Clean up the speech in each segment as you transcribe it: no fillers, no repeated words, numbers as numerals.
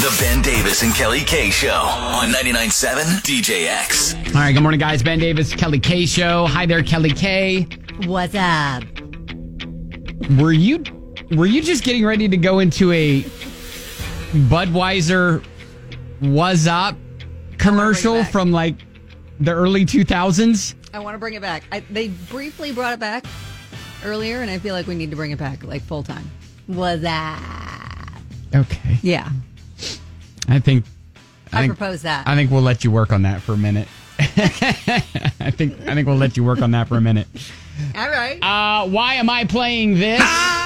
The Ben Davis and Kelly K Show on 99.7 DJX. All right, good morning, guys. Ben Davis, Kelly K Show. Hi there, Kelly K. What's up? Were you just getting ready to go into a Budweiser "Was Up" commercial from like the early 2000s? I want to bring it back. They briefly brought it back earlier, and I feel like we need to bring it back like full time. What's up? Okay. Yeah. I think propose that. I think we'll let you work on that for a minute. I think we'll let you work on that for a minute. All right. Why am I playing this?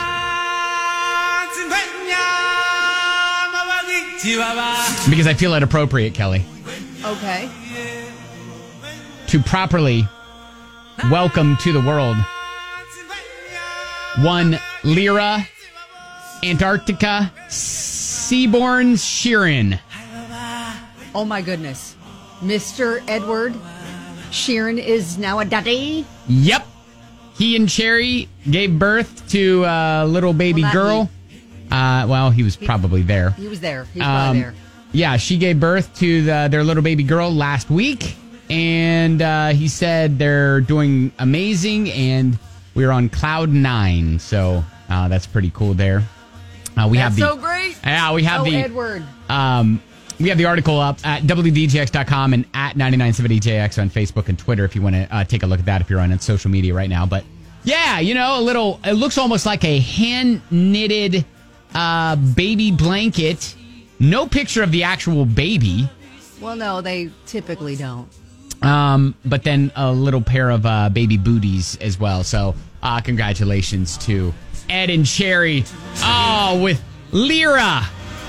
Because I feel it appropriate, Kelly, Okay. to properly welcome to the world one Lyra Antarctica Seaborn Sheeran. Oh my goodness. Mr. Edward Sheeran is now a daddy. Yep. He and Cherry gave birth to a little baby girl. He was probably there. He was there. He was probably there. Yeah, she gave birth to their little baby girl last week. And he said they're doing amazing and we're on cloud 9. So that's pretty cool there. That's so great. Yeah, we have Edward. We have the article up at WDJX.com and at 997DJX on Facebook and Twitter if you want to take a look at that if you're on social media right now. But yeah, it looks almost like a hand-knitted baby blanket. No picture of the actual baby. Well, no, they typically don't. But then a little pair of baby booties as well. So congratulations to Ed and Cherry. Oh, with Lyra.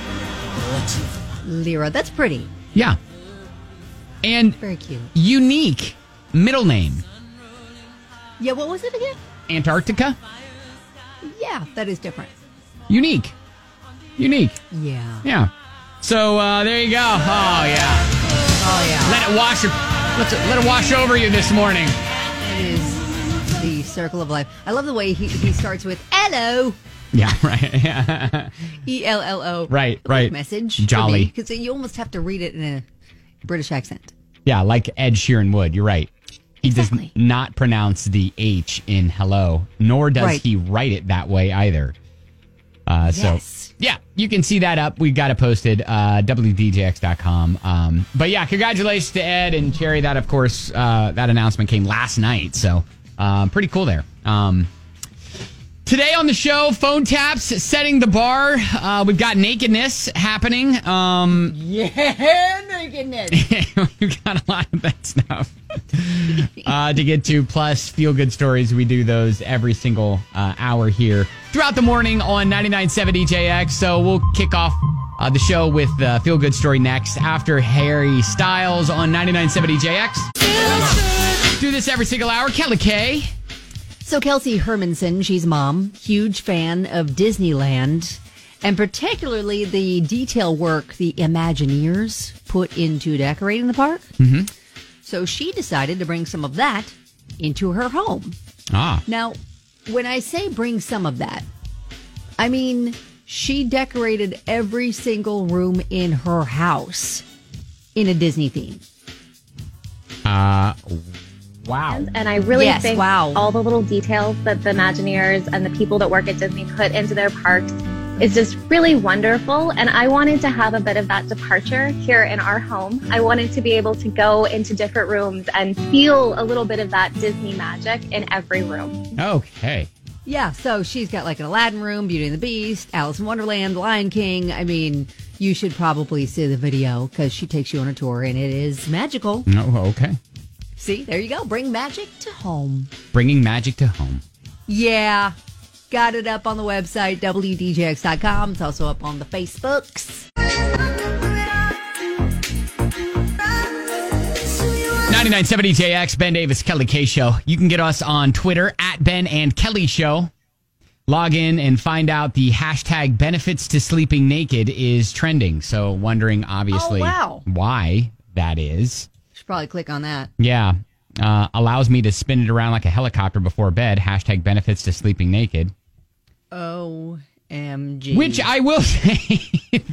Lyra, that's pretty. Yeah. And Very cute. Unique middle name. Yeah, what was it again? Antarctica. Yeah, that is different. Unique. Yeah. Yeah. So there you go. Oh yeah. Oh yeah. Let it wash over you this morning. It is the circle of life. I love the way he starts with hello. Yeah, right. Yeah. ELLO. Right. Message. Jolly. Because you almost have to read it in a British accent. Yeah, like Ed Sheeran would. You're right. He Exactly. does not pronounce the H in hello, nor does he write it that way either. Yes. So, yeah, you can see that up. We've got it posted, WDJX.com. But yeah, congratulations to Ed and Cherry. That, of course, that announcement came last night. So, pretty cool there. Today on the show, phone taps, setting the bar. We've got nakedness happening. Yeah, nakedness. We've got a lot of that stuff to get to, plus feel-good stories. We do those every single hour here throughout the morning on 99.7 DJX. So we'll kick off the show with the feel-good story next after Harry Styles on 99.7 DJX. Do this every single hour. Kelly K. So Kelsey Hermanson, she's mom, huge fan of Disneyland, and particularly the detail work the Imagineers put into decorating the park. Mm-hmm. So she decided to bring some of that into her home. Ah. Now, when I say bring some of that, I mean she decorated every single room in her house in a Disney theme. Wow. And I really think wow. all the little details that the Imagineers and the people that work at Disney put into their parks is just really wonderful. And I wanted to have a bit of that departure here in our home. I wanted to be able to go into different rooms and feel a little bit of that Disney magic in every room. Okay. Yeah, so she's got like an Aladdin room, Beauty and the Beast, Alice in Wonderland, Lion King. I mean, you should probably see the video because she takes you on a tour and it is magical. Oh, okay. See, there you go. Bring magic to home. Bringing magic to home. Yeah. Got it up on the website, WDJX.com. It's also up on the Facebooks. 99.7 DJX, Ben Davis, Kelly K Show. You can get us on Twitter at Ben and Kelly Show. Log in and find out the hashtag benefits to sleeping naked is trending. So wondering, obviously, why that is. Should probably click on that. Yeah. Allows me to spin it around like a helicopter before bed. Hashtag benefits to sleeping naked. OMG. OMG. Which I will say,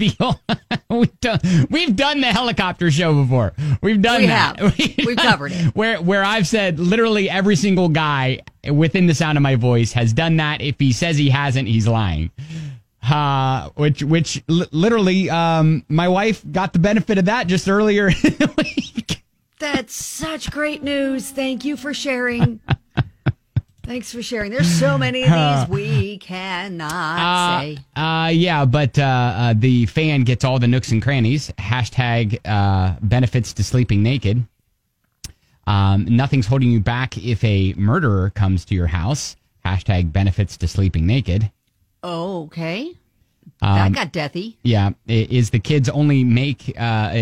we've done the helicopter show before. We've done that. We've covered it. Where I've said literally every single guy within the sound of my voice has done that. If he says he hasn't, he's lying. Which literally, my wife got the benefit of that just earlier in the week. That's such great news. Thank you for sharing. Thanks for sharing. There's so many of these we cannot say. Yeah, but the fan gets all the nooks and crannies. Hashtag benefits to sleeping naked. Nothing's holding you back if a murderer comes to your house. Hashtag benefits to sleeping naked. Oh, okay. That got deathy. Yeah. Is the kids only make, they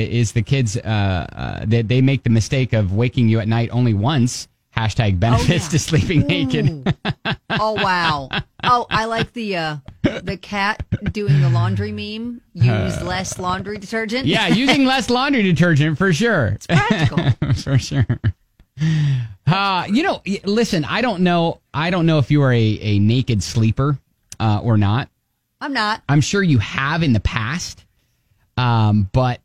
make the mistake of waking you at night only once. Hashtag benefits to sleeping naked. Oh, wow. Oh, I like the cat doing the laundry meme. Use less laundry detergent. Yeah, using less laundry detergent for sure. It's practical. For sure. Listen, I don't know if you are a naked sleeper or not. I'm not. I'm sure you have in the past. But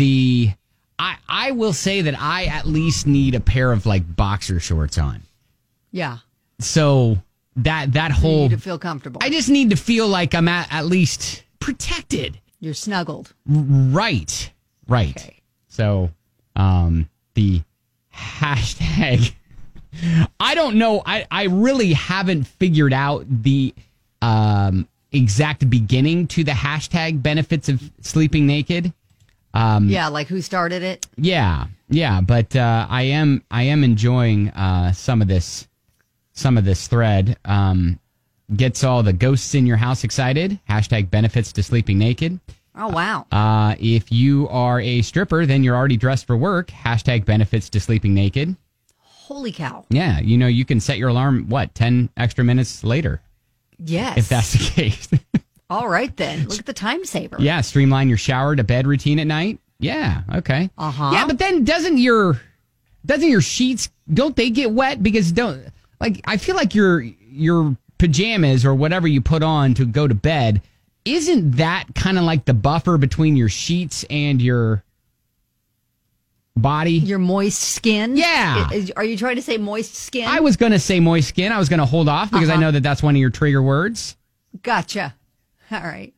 I will say that I at least need a pair of like boxer shorts on. Yeah. So that whole, you need to feel comfortable. I just need to feel like I'm at least protected. You're snuggled. Right. Okay. So, the hashtag, I don't know. I really haven't figured out the, exact beginning to the hashtag benefits of sleeping naked. Yeah, like who started it? Yeah, but I am enjoying some of this thread. Gets all the ghosts in your house excited. Hashtag benefits to sleeping naked. Oh wow! If you are a stripper, then you're already dressed for work. Hashtag benefits to sleeping naked. Holy cow! Yeah, you can set your alarm 10 extra minutes later. Yes, if that's the case. All right, then. Look at the time saver. Yeah, streamline your shower to bed routine at night. Yeah, okay. Yeah, but then doesn't your sheets, don't they get wet? Because I feel like your pajamas or whatever you put on to go to bed, isn't that kind of like the buffer between your sheets and your body? Your moist skin? Yeah. Are you trying to say moist skin? I was going to say moist skin. I was going to hold off because I know that that's one of your trigger words. Gotcha. All right.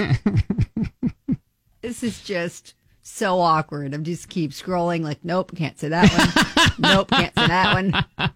This is just so awkward. I'm just keep scrolling like, nope, can't say that one. Nope, can't say that one.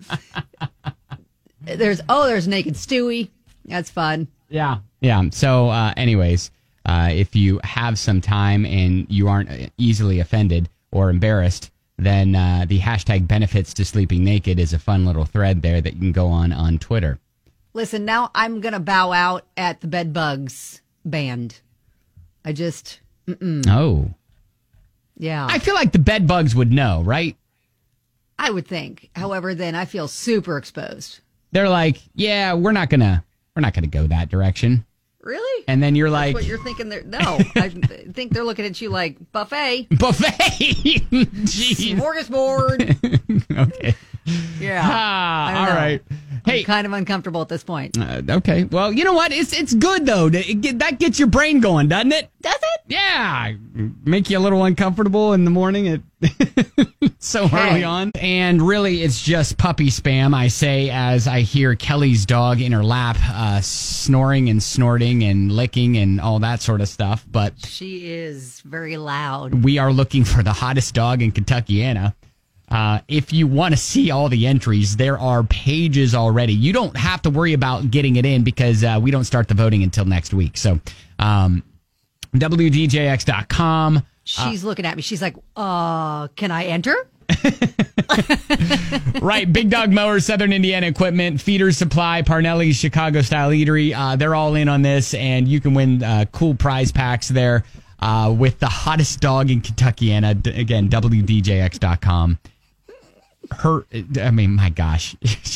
There's Naked Stewie. That's fun. Yeah. So, anyways, if you have some time and you aren't easily offended or embarrassed, then the hashtag benefits to sleeping naked is a fun little thread there that you can go on Twitter. Listen, now I'm going to bow out at the Bed Bugs band. I just... Oh. Yeah. I feel like the Bed Bugs would know, right? I would think. However, then I feel super exposed. They're like, yeah, we're not gonna go that direction. Really? And then you're That's like... what you're thinking there? No. I think they're looking at you like, buffet. Jeez. Smorgasbord. Okay. Yeah. All right. Hey, I'm kind of uncomfortable at this point. Okay. Well, you know what? It's good though. That gets your brain going, doesn't it? Does it? Yeah. Make you a little uncomfortable in the morning. So early on. And really, it's just puppy spam, I say, as I hear Kelly's dog in her lap snoring and snorting and licking and all that sort of stuff. But she is very loud. We are looking for the hottest dog in Kentuckiana. If you want to see all the entries, there are pages already. You don't have to worry about getting it in because we don't start the voting until next week. So, WDJX.com. She's looking at me. She's like, can I enter? Right. Big Dog Mowers, Southern Indiana Equipment, Feeders Supply, Parnelli's Chicago Style Eatery. They're all in on this, and you can win cool prize packs there with the hottest dog in Kentuckiana. Again, WDJX.com. My gosh.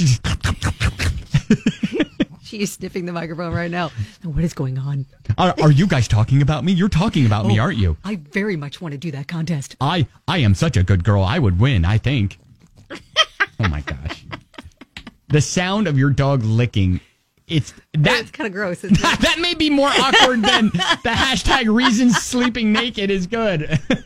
She's sniffing the microphone right now. What is going on? Are you guys talking about me? You're talking about me, aren't you? I very much want to do that contest. I am such a good girl. I would win, I think. Oh, my gosh. The sound of your dog licking it's That's kind of gross, isn't it? that may be more awkward than the hashtag reasons sleeping naked is good.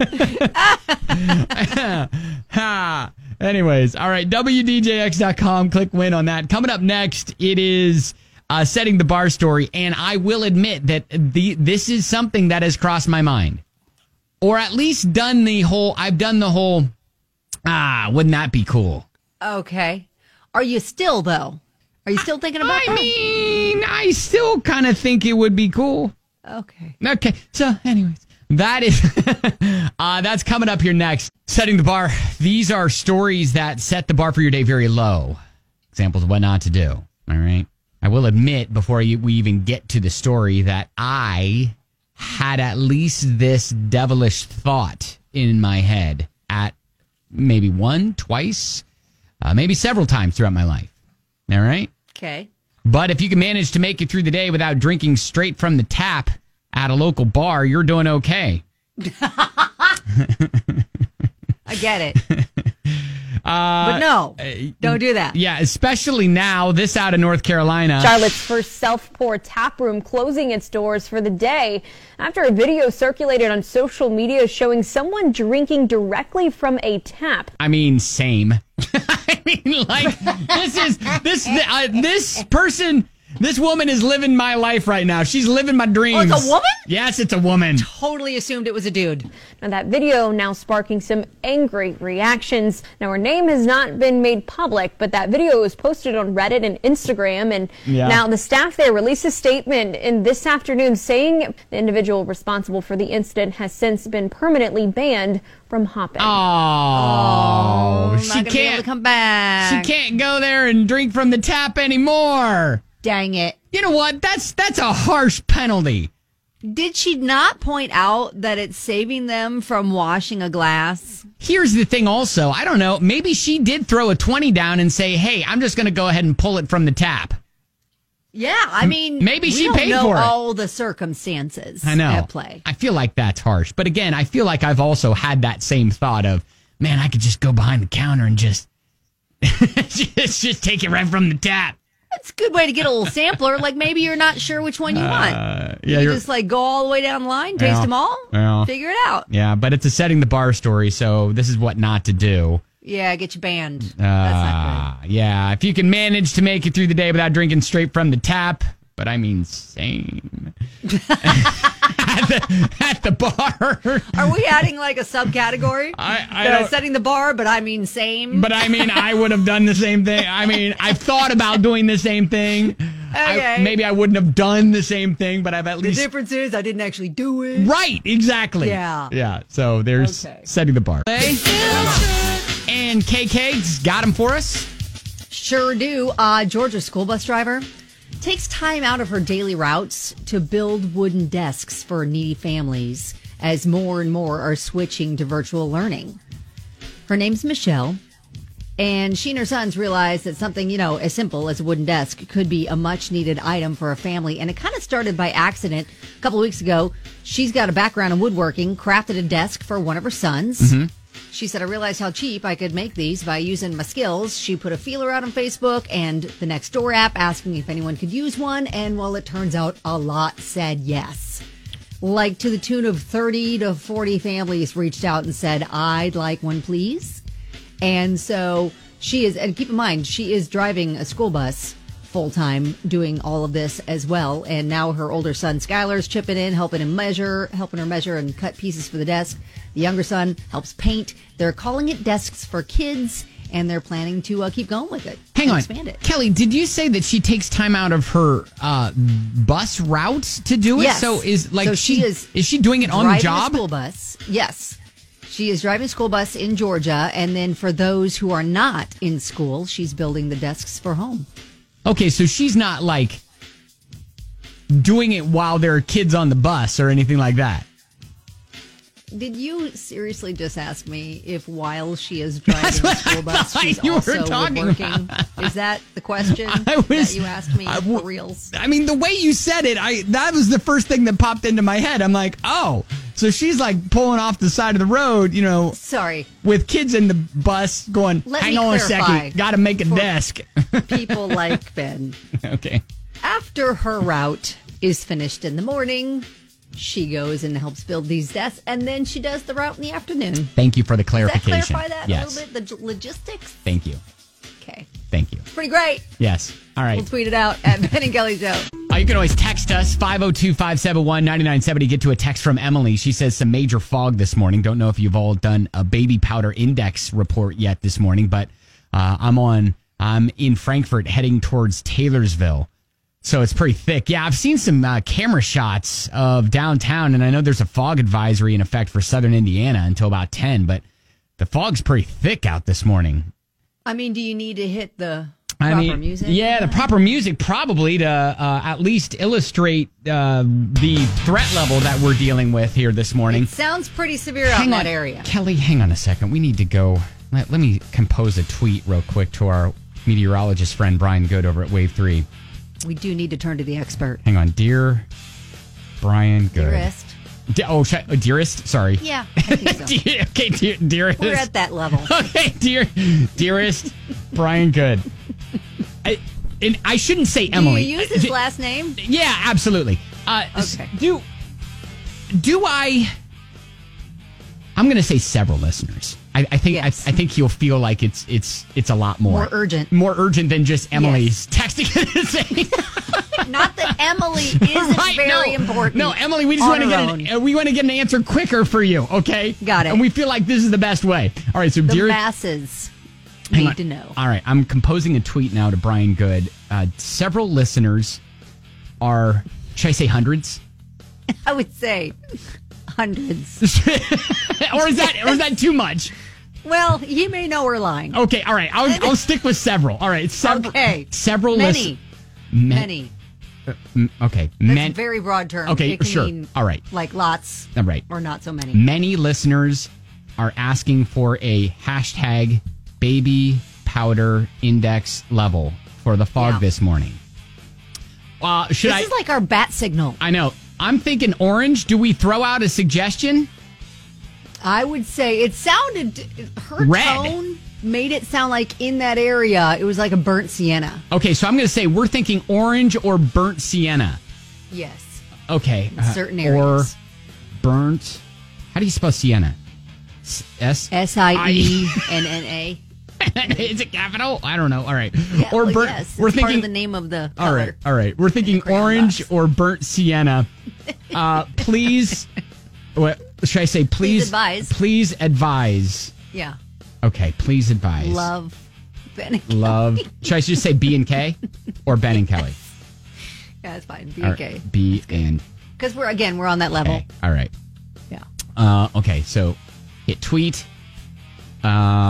Anyways, all right, WDJX.com. Click win on that. Coming up next, it is setting the bar story. And I will admit that this is something that has crossed my mind. Or at least I've done the whole, wouldn't that be cool? Okay. Are you still, though? Are you still thinking about that? I mean, I still kind of think it would be cool. Okay. Okay. So, anyways, that is that's coming up here next. Setting the bar. These are stories that set the bar for your day very low. Examples of what not to do. All right. I will admit before we even get to the story that I had at least this devilish thought in my head at maybe twice, maybe several times throughout my life. All right. Okay. But if you can manage to make it through the day without drinking straight from the tap at a local bar, you're doing okay. I get it. But no, don't do that. Yeah, especially now, this out of North Carolina. Charlotte's first self-pour tap room closing its doors for the day after a video circulated on social media showing someone drinking directly from a tap. I mean, same. I mean, like, this woman is living my life right now. She's living my dreams. Oh, it's a woman? Yes, it's a woman. Totally assumed it was a dude. Now, that video now sparking some angry reactions. Now, her name has not been made public, but that video was posted on Reddit and Instagram. And now the staff there released a statement in this afternoon saying the individual responsible for the incident has since been permanently banned from hopping. Oh, she not gonna be able to come back. She can't go there and drink from the tap anymore. Dang it. You know what? That's a harsh penalty. Did she not point out that it's saving them from washing a glass? Here's the thing also. I don't know. Maybe she did throw a 20 down and say, hey, I'm just going to go ahead and pull it from the tap. Yeah, I mean, maybe she we paid don't know for it. all the circumstances I know. at play. I feel like that's harsh. But again, I feel like I've also had that same thought of, man, I could just go behind the counter and just take it right from the tap. That's a good way to get a little sampler. Like maybe you're not sure which one you want. Yeah, you just like go all the way down the line, taste them all, figure it out. Yeah, but it's a setting the bar story, so this is what not to do. Yeah, get you banned. That's not good. Yeah, if you can manage to make it through the day without drinking straight from the tap, but I mean same. at the bar. Are we adding like a subcategory? I setting the bar, but I mean same. But I mean, I would have done the same thing. I mean, I've thought about doing the same thing. Okay. Maybe I wouldn't have done the same thing, but I've at least... The difference is I didn't actually do it. Right, exactly. Yeah. Yeah, so there's setting the bar. And KK's got him for us. Sure do. Georgia school bus driver takes time out of her daily routes to build wooden desks for needy families as more and more are switching to virtual learning. Her name's Michelle, and she and her sons realized that something, as simple as a wooden desk could be a much-needed item for a family, and it kind of started by accident. A couple of weeks ago, she's got a background in woodworking, crafted a desk for one of her sons. Mm-hmm. She said, I realized how cheap I could make these by using my skills. She put a feeler out on Facebook and the Nextdoor app asking if anyone could use one. And, well, it turns out a lot said yes. Like to the tune of 30 to 40 families reached out and said, I'd like one, please. And so she is, and keep in mind, she is driving a school bus full-time doing all of this as well. And now her older son, Skylar's chipping in, helping her measure and cut pieces for the desk. The younger son helps paint. They're calling it Desks for Kids, and they're planning to keep going with it. Hang on. Expand it. Kelly, did you say that she takes time out of her bus routes to do it? Yes. So is she doing it on the job? A school bus. Yes. She is driving a school bus in Georgia, and then for those who are not in school, she's building the desks for home. Okay, so she's not like doing it while there are kids on the bus or anything like that. Did you seriously just ask me if while she is driving the school bus, she's also woodworking? Is that the question that you asked me for reals? I mean, the way you said it, that was the first thing that popped into my head. I'm like, oh, so she's like pulling off the side of the road, Sorry. with kids in the bus going, hang on a second, got to make a desk. People like Ben. Okay. after her route is finished in the morning, she goes and helps build these desks, and then she does the route in the afternoon. Thank you for the Does that clarification. clarify that Yes. a little bit? The logistics? Thank you. Okay. Thank you. Pretty great. Yes. All right. We'll tweet it out at Ben and Kelly Show. You can always text us, 502-571-9970. Get to a text from Emily. She says some major fog this morning. Don't know if you've all done a baby powder index report yet this morning, but I'm in Frankfurt heading towards Taylorsville. So it's pretty thick. Yeah, I've seen some camera shots of downtown, and I know there's a fog advisory in effect for southern Indiana until about 10, but the fog's pretty thick out this morning. I mean, do you need to hit the proper music? Yeah, the proper music probably to at least illustrate the threat level that we're dealing with here this morning. It sounds pretty severe out in that area. Kelly, hang on a second. We need to go. Let me compose a tweet real quick to our meteorologist friend Brian Good over at Wave 3. We do need to turn to the expert. Hang on. Dear Brian Good. Dearest. Dearest? Sorry. Yeah, I think so. Okay, dearest. We're at that level. Okay, dearest Brian Good. I shouldn't say Emily. Do you use his last name? Yeah, absolutely. Okay. Do I? I'm going to say several listeners. I think Yes. I think you'll feel like it's a lot More urgent. than just Emily's texting. Not that Emily isn't very important. No, Emily, we just want to get an answer quicker for you. Okay, Got it. And we feel like this is the best way. All right, so The dear masses Hang need on. to know. All right, I'm composing a tweet now to Brian Good. Several listeners are, should I say hundreds? I would say hundreds. or is that too much? Well, he may know we're lying. Okay, all right. I'll stick with several. All right, Okay. Several Many. Many. Okay, That's a very broad term. Okay, It can sure. mean All right. like lots. All right. Or not so many. Many listeners are asking for a hashtag baby powder index level for the fog this morning. This is like our bat signal. I know. I'm thinking orange. Do we throw out a suggestion? I would say it sounded, her Red. tone made it sound like in that area, it was like a burnt sienna. Okay, so I'm going to say we're thinking orange or burnt sienna. Yes. Okay. In certain areas. Or burnt. How do you spell sienna? SIENNA. Is it capital? I don't know. All right. Yeah, or well, burnt. yes, We're it's thinking part of the name of the color. All right. We're thinking Crayon orange box. or burnt sienna. Please. What should I say? Please advise. Please advise. Yeah. Okay. Please advise. Love Ben and Kelly. Love. Should I just say B and K or Ben and Kelly? Yeah, that's fine. All BK. right, B and Because we're on that level. K. All right. Yeah. Okay. So hit tweet. Okay.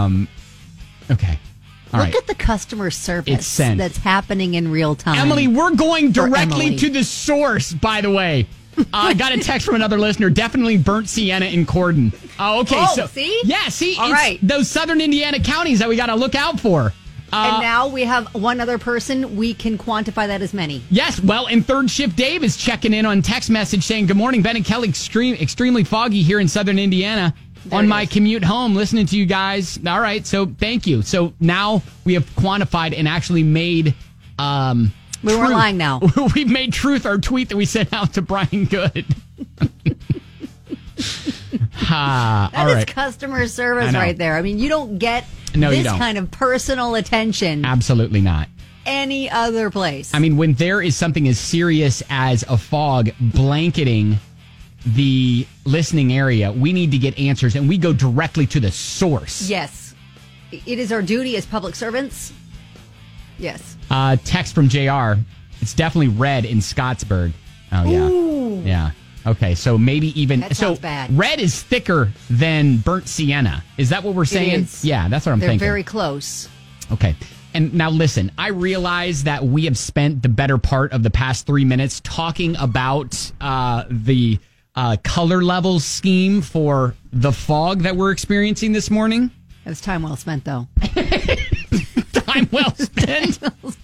All Look right. at the customer service It's sent. that's happening in real time. Emily, we're going directly Emily. to the source, by the way. I got a text from another listener. Definitely burnt sienna in Corden. Oh, okay. Oh, so, see? Yeah, see? All it's right. those southern Indiana counties that we got to look out for. And now we have one other person. We can quantify that as many. Yes, well, and Third Shift Dave is checking in on text message saying, good morning, Ben and Kelly. Extremely foggy here in southern Indiana. There On it my is. commute home, listening to you guys. All right, so thank you. So now we have quantified and actually made... We weren't Truth. lying now. We've made Truth our tweet that we sent out to Brian Good. That all is right. customer I service know. right there. I mean, you don't get No, you this don't. kind of personal attention Absolutely not. any other place. I mean, when there is something as serious as a fog blanketing the listening area, we need to get answers, and we go directly to the source. Yes. It is our duty as public servants. Yes. Text from JR. It's definitely red in Scottsburg. Oh, yeah. Ooh. Yeah. Okay, so maybe even... That sounds bad. Red is thicker than burnt sienna. Is that what we're saying? is. Yeah, that's what I'm They're thinking. very close. Okay. And now listen, I realize that we have spent the better part of the past 3 minutes talking about the color level scheme for the fog that we're experiencing this morning. It was time well spent, though. Time well spent.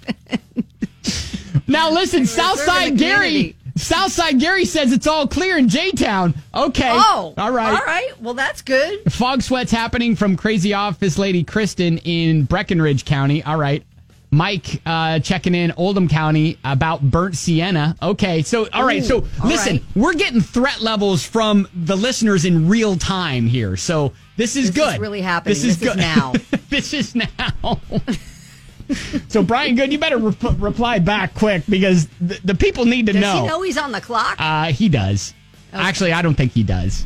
Now listen, Southside the Gary. community. Southside Gary says it's all clear in J-Town. Okay. Oh. All right. All right. Well, that's good. Fog sweats happening from crazy office lady Kristen in Breckenridge County. All right. Mike checking in Oldham County about burnt sienna. Okay, so all right. So listen, we're getting threat levels from the listeners in real time here. So this is good. This is really happening. This is good now. This is now. So Brian Good, you better reply back quick because the people need to know. Does he know he's on the clock? He does. Okay. Actually, I don't think he does.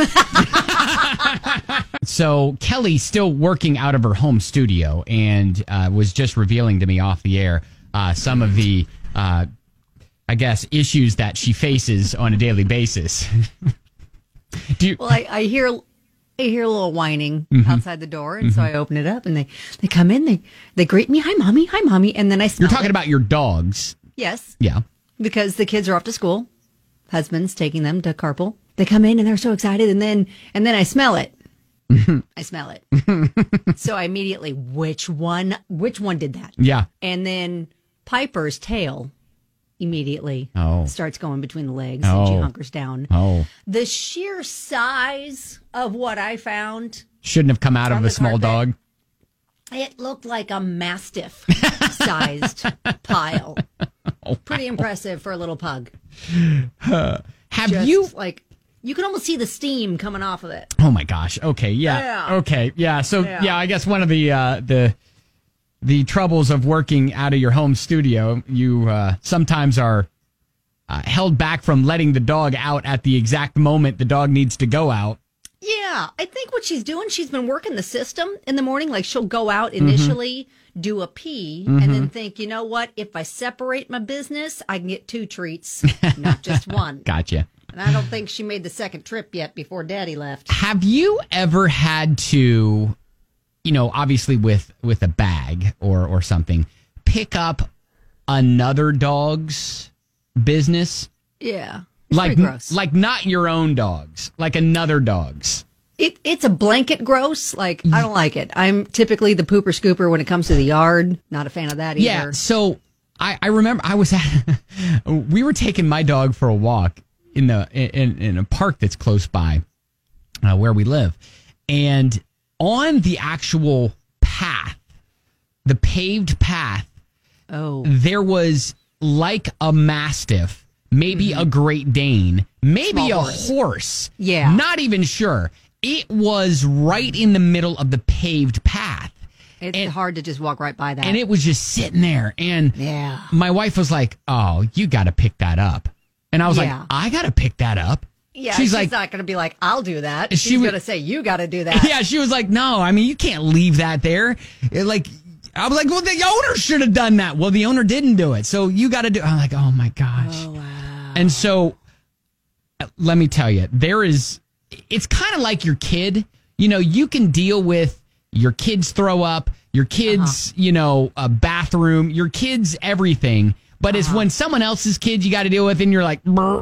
So Kelly's still working out of her home studio and was just revealing to me off the air some of the, I guess, issues that she faces on a daily basis. I hear a little whining outside the door, and so I open it up, and they come in, they greet me, hi mommy, and then I smell. You're talking about your dogs. Yes. Yeah. Because the kids are off to school. Husband's taking them to carpool. They come in and they're so excited, and then I smell it. I smell it. So I immediately, which one did that? Yeah. And then Piper's tail immediately starts going between the legs, and she hunkers down. The sheer size of what I found shouldn't have come out of a small dog. It looked like a mastiff sized pile. Pretty impressive for a little pug. You can almost see the steam coming off of it. Oh my gosh. Okay. Yeah. Okay. Yeah. So I guess one of the troubles of working out of your home studio, you sometimes are held back from letting the dog out at the exact moment the dog needs to go out. Yeah, I think what she's doing, she's been working the system in the morning. Like she'll go out initially, do a pee, and then think, you know what? If I separate my business, I can get 2 treats, not just one. Gotcha. And I don't think she made the second trip yet before Daddy left. Have you ever had to, obviously with a bag or something, pick up another dog's business? Yeah. Like not your own dog's, like another dog's. It's a blanket gross. Like, I don't like it. I'm typically the pooper scooper when it comes to the yard. Not a fan of that either. Yeah, so I remember we were taking my dog for a walk in a park that's close by where we live. And on the actual path, the paved path, there was like a mastiff, maybe a Great Dane, maybe a horse. Yeah. Not even sure. It was right in the middle of the paved path. It's hard to just walk right by that. And it was just sitting there. And my wife was like, oh, you got to pick that up. And I was like, I got to pick that up. Yeah, she's not going to be like, I'll do that. She's going to say, you got to do that. Yeah, she was like, no, I mean, you can't leave that there. I was like, well, the owner should have done that. Well, the owner didn't do it. So you got to do it. I'm like, oh my gosh. Oh, wow. And so let me tell you, it's kind of like your kid. You can deal with your kids throw up, your kids, a bathroom, your kids, everything. But it's when someone else's kid you got to deal with and you're like, brr.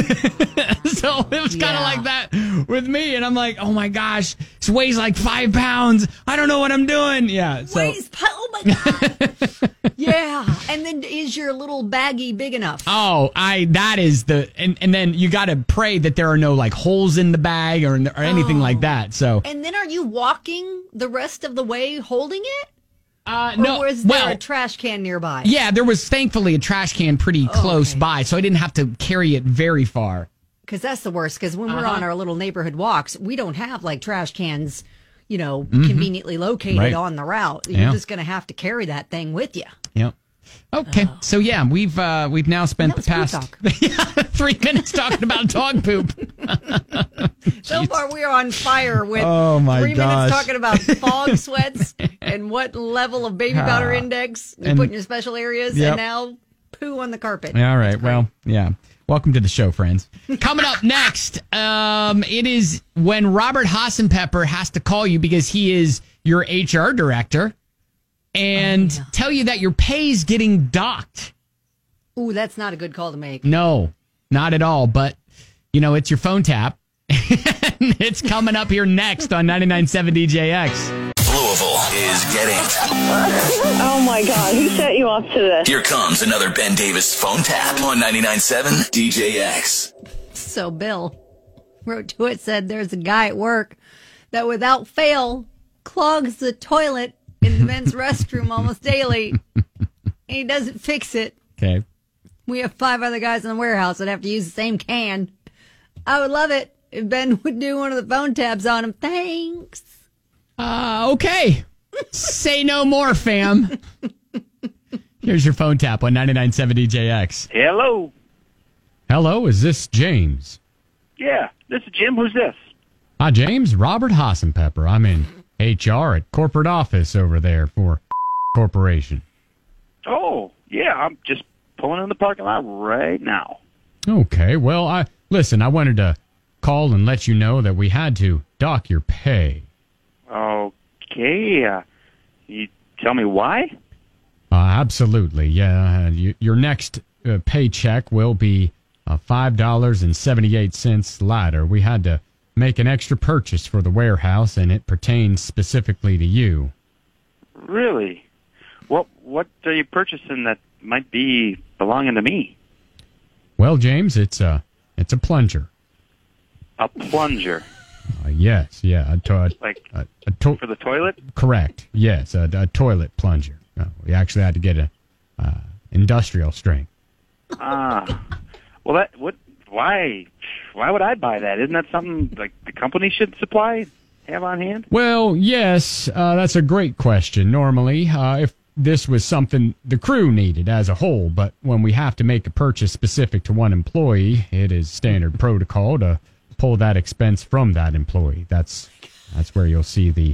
So it was kind of like that with me. And I'm like, oh my gosh, this weighs like 5 pounds. I don't know what I'm doing. Yeah. So. Oh my God. Yeah. And then is your little baggie big enough? That is and then you got to pray that there are no like holes in the bag or anything like that. So. And then are you walking the rest of the way holding it? No. Or was there a trash can nearby? Yeah, there was thankfully a trash can pretty close by, so I didn't have to carry it very far. Because that's the worst, because when we're on our little neighborhood walks, we don't have like trash cans, conveniently located on the route. You're just going to have to carry that thing with you. Yep. Okay, so yeah, we've now spent the past 3 minutes talking about dog poop. So far, we are on fire with 3 minutes talking about fog sweats and what level of baby powder index you put in your special areas, and now poo on the carpet. All right, well, yeah. Welcome to the show, friends. Coming up next, it is when Robert Hassenpepper has to call you because he is your HR director. And tell you that your pay's getting docked. Ooh, that's not a good call to make. No, not at all. But, it's your phone tap. It's coming up here next on 99.7 DJX. Louisville is getting... Oh, my God. Who set you off to this? Here comes another Ben Davis phone tap on 99.7 DJX. So Bill wrote to it, said there's a guy at work that without fail clogs the toilet in the men's restroom almost daily. he doesn't fix it. Okay. We have 5 other guys in the warehouse that have to use the same can. I would love it if Ben would do one of the phone tabs on him. Thanks. Okay. Say no more, fam. Here's your phone tap on 99.7 DJX. Hello. Hello, is this James? Yeah, this is Jim. Who's this? Hi, James. Robert Hassenpepper. I'm in HR at corporate office over there for corporation. Oh, yeah, I'm just pulling in the parking lot right now. Okay, well, I wanted to call and let you know that we had to dock your pay. Okay, you tell me why? Absolutely, yeah. Your next paycheck will be $5.78 lighter. We had to make an extra purchase for the warehouse, and it pertains specifically to you. Really? What are you purchasing that might be belonging to me? Well, James, it's a plunger. A plunger? Yes, yeah. For the toilet? Correct. Yes, a toilet plunger. We actually had to get a industrial strength. Well, why would I buy that? Isn't that something like the company should have on hand? Well, yes, that's a great question. Normally, if this was something the crew needed as a whole, but when we have to make a purchase specific to one employee, it is standard protocol to pull that expense from that employee. That's where you'll see the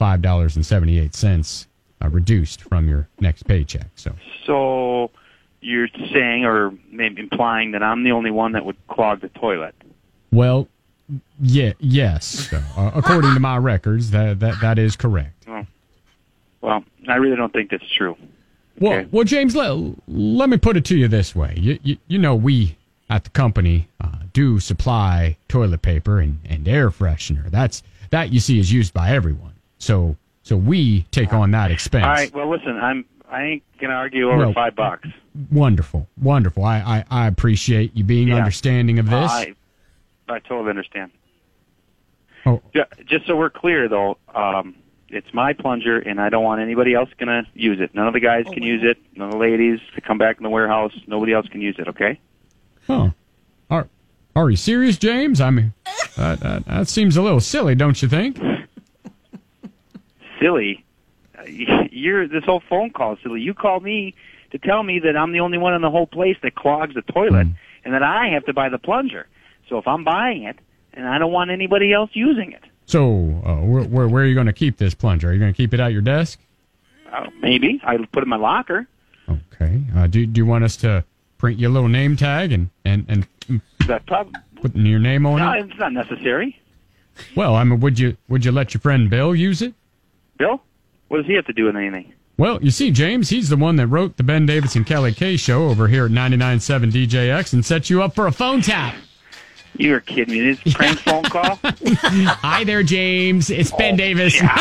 $5.78 reduced from your next paycheck. So you're saying, or maybe implying, that I'm the only one that would clog the toilet? Well, yes. According to my records, that is correct. Well, I really don't think that's true. Okay. Well, James, let me put it to you this way. You know, we at the company do supply toilet paper and air freshener. That you see is used by everyone. So we take on that expense. All right. Well, listen, I ain't gonna argue over $5. Wonderful. I appreciate you being understanding of this. I totally understand. Oh, just so we're clear, though, it's my plunger, and I don't want anybody else gonna use it. None of the guys can use it. None of the ladies to come back in the warehouse. Nobody else can use it. Okay? Oh, are you serious, James? I mean, that seems a little silly, don't you think? Silly? This whole phone call is silly. You called me to tell me that I'm the only one in the whole place that clogs the toilet, and that I have to buy the plunger. So if I'm buying it, and I don't want anybody else using it. So where are you going to keep this plunger? Are you going to keep it at your desk? Maybe. I'll put it in my locker. Okay. Do you want us to print you a little name tag and put your name on it? No, it's not necessary. Well, I mean, would you let your friend Bill use it? Bill? What does he have to do with anything? Well, you see, James, he's the one that wrote the Ben Davis and Kelly K show over here at 99.7 DJX and set you up for a phone tap. You're kidding me. This is a prank phone call? Hi there, James. It's Ben Davis. Yeah.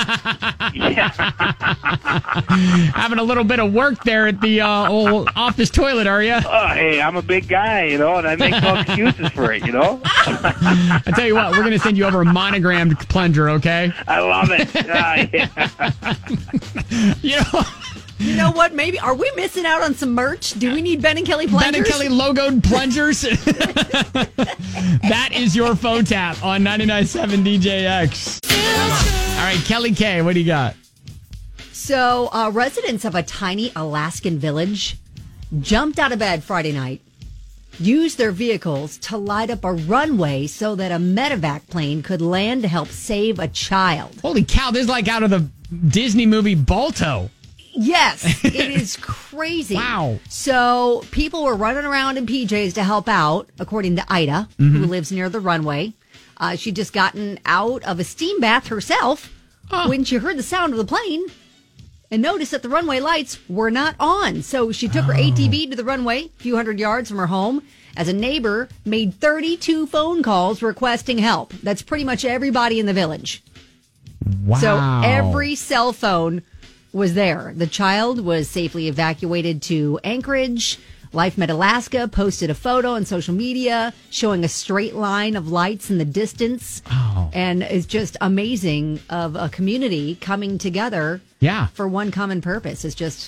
Having a little bit of work there at the old office toilet, are you? Oh, hey, I'm a big guy, and I make no excuses for it, I tell you what, we're going to send you over a monogrammed plunger, okay? I love it. Yeah. You know what? Maybe are we missing out on some merch? Do we need Ben and Kelly plungers? Ben and Kelly logoed plungers. That is your phone tap on 99.7 DJX. All right, Kelly K, what do you got? So, residents of a tiny Alaskan village jumped out of bed Friday night, used their vehicles to light up a runway so that a medevac plane could land to help save a child. Holy cow, this is like out of the Disney movie Balto. Yes, it is crazy. Wow. So people were running around in PJs to help out, according to Ida, who lives near the runway. She'd just gotten out of a steam bath herself when she heard the sound of the plane and noticed that the runway lights were not on. So she took her ATV to the runway, a few hundred yards from her home, as a neighbor made 32 phone calls requesting help. That's pretty much everybody in the village. Wow. So every cell phone was there. The child was safely evacuated to Anchorage. LifeMed Alaska posted a photo on social media showing a straight line of lights in the distance. Oh. And it's just amazing of a community coming together for one common purpose. It's just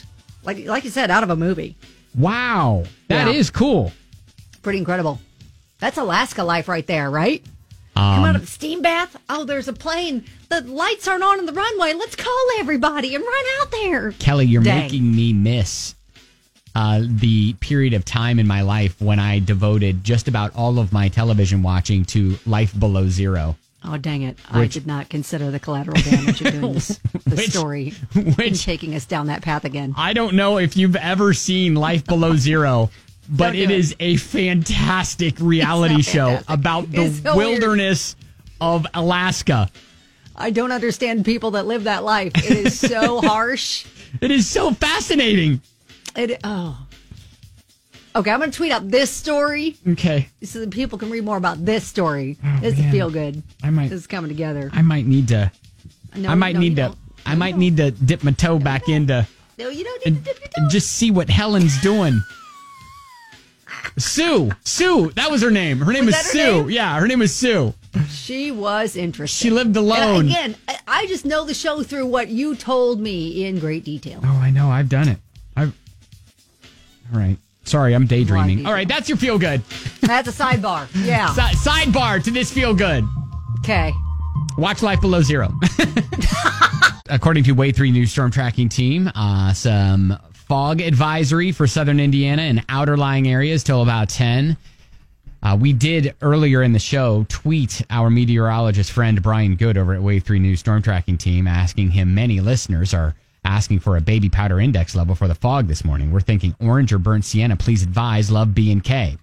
Like you said, out of a movie. Wow. That is cool. Pretty incredible. That's Alaska life right there, right? Come out of the steam bath. Oh, there's a plane. The lights aren't on the runway. Let's call everybody and run out there. Kelly, you're making me miss the period of time in my life when I devoted just about all of my television watching to Life Below Zero. Oh, dang it. I did not consider the collateral damage of doing the story and taking us down that path again. I don't know if you've ever seen Life Below Zero, but it is a fantastic reality show about the wilderness of Alaska. I don't understand people that live that life. It is so harsh. It is so fascinating. Okay, I'm going to tweet out this story. Okay. So that people can read more about this story. Oh, this is feel good. This is coming together. I might need to. I might need to dip my toe back into. No, you don't need to dip your toe. And just see what Helen's doing. Sue, that was her name. Her name is Sue. Yeah, her name is Sue. She was interesting. She lived alone. And again, I just know the show through what you told me in great detail. Oh, I know. I've done it. All right. Sorry, I'm daydreaming. All right, that's your feel good. That's a sidebar. Yeah. Sidebar to this feel good. Okay. Watch Life Below Zero. According to Wave 3 News Storm Tracking Team, some fog advisory for southern Indiana and outer lying areas till about 10. We did earlier in the show tweet our meteorologist friend Brian Good over at Wave 3 News Storm Tracking Team, asking him, many listeners are asking for a baby powder index level for the fog this morning. We're thinking orange or burnt sienna. Please advise. Love, B and K.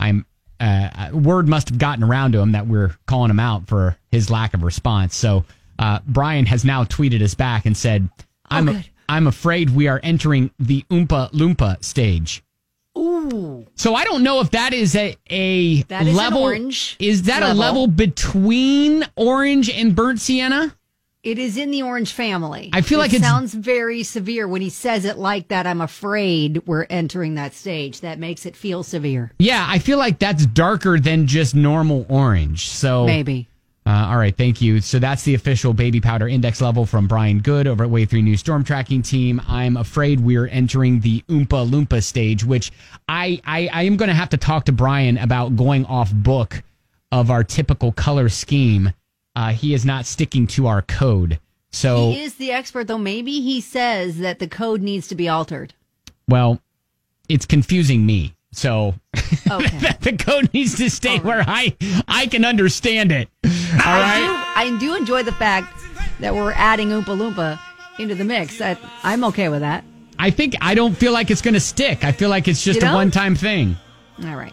Word must have gotten around to him that we're calling him out for his lack of response. So Brian has now tweeted us back and said, I'm afraid we are entering the Oompa Loompa stage. Ooh. So I don't know if that is a level. Orange is that a level between orange and burnt sienna? It is in the orange family. I feel like it sounds very severe when he says it like that. I'm afraid we're entering that stage. That makes it feel severe. Yeah, I feel like that's darker than just normal orange. So maybe. All right, thank you. So that's the official baby powder index level from Brian Good over at Wave 3 News Storm Tracking Team. I'm afraid we're entering the Oompa Loompa stage, which I am going to have to talk to Brian about going off book of our typical color scheme. He is not sticking to our code. So he is the expert, though. Maybe he says that the code needs to be altered. Well, it's confusing me. So the code needs to stay where I can understand it. All right. I do enjoy the fact that we're adding Oompa Loompa into the mix. I'm okay with that. I don't feel like it's going to stick. I feel like it's just a one-time thing. All right.